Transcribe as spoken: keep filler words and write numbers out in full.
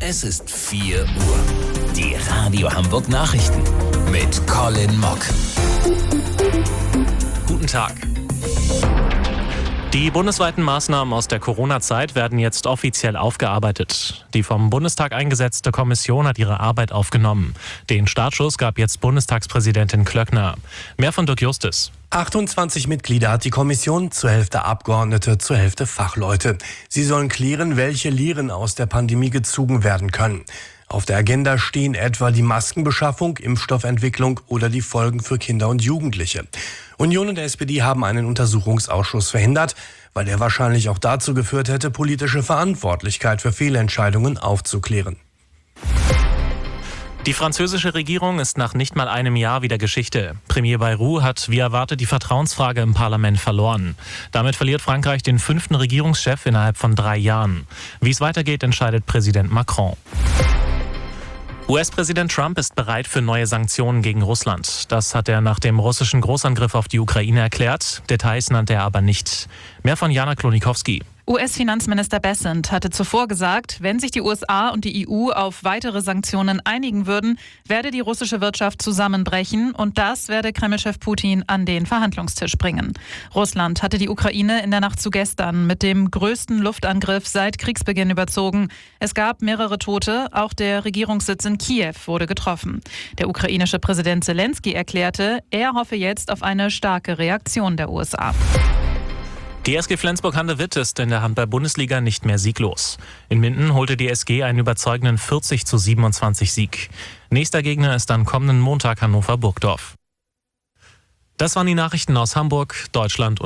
Es ist vier Uhr. Die Radio Hamburg Nachrichten mit Colin Mock. Guten Tag. Die bundesweiten Maßnahmen aus der Corona-Zeit werden jetzt offiziell aufgearbeitet. Die vom Bundestag eingesetzte Kommission hat ihre Arbeit aufgenommen. Den Startschuss gab jetzt Bundestagspräsidentin Klöckner. Mehr von Dirk Justus. achtundzwanzig Mitglieder hat die Kommission, zur Hälfte Abgeordnete, zur Hälfte Fachleute. Sie sollen klären, welche Lehren aus der Pandemie gezogen werden können. Auf der Agenda stehen etwa die Maskenbeschaffung, Impfstoffentwicklung oder die Folgen für Kinder und Jugendliche. Union und S P D haben einen Untersuchungsausschuss verhindert, weil der wahrscheinlich auch dazu geführt hätte, politische Verantwortlichkeit für Fehlentscheidungen aufzuklären. Die französische Regierung ist nach nicht mal einem Jahr wieder Geschichte. Premier Bayrou hat, wie erwartet, die Vertrauensfrage im Parlament verloren. Damit verliert Frankreich den fünften Regierungschef innerhalb von drei Jahren. Wie es weitergeht, entscheidet Präsident Macron. U S-Präsident Trump ist bereit für neue Sanktionen gegen Russland. Das hat er nach dem russischen Großangriff auf die Ukraine erklärt. Details nannte er aber nicht. Mehr von Jana Klonikowski. U S-Finanzminister Bessent hatte zuvor gesagt, wenn sich die U S A und die E U auf weitere Sanktionen einigen würden, werde die russische Wirtschaft zusammenbrechen und das werde Kreml-Chef Putin an den Verhandlungstisch bringen. Russland hatte die Ukraine in der Nacht zu gestern mit dem größten Luftangriff seit Kriegsbeginn überzogen. Es gab mehrere Tote, auch der Regierungssitz in Kiew wurde getroffen. Der ukrainische Präsident Zelensky erklärte, er hoffe jetzt auf eine starke Reaktion der U S A. Die S G Flensburg-Handewitt ist in der Handball-Bundesliga nicht mehr sieglos. In Minden holte die S G einen überzeugenden vierzig zu siebenundzwanzig Sieg. Nächster Gegner ist dann kommenden Montag Hannover-Burgdorf. Das waren die Nachrichten aus Hamburg, Deutschland und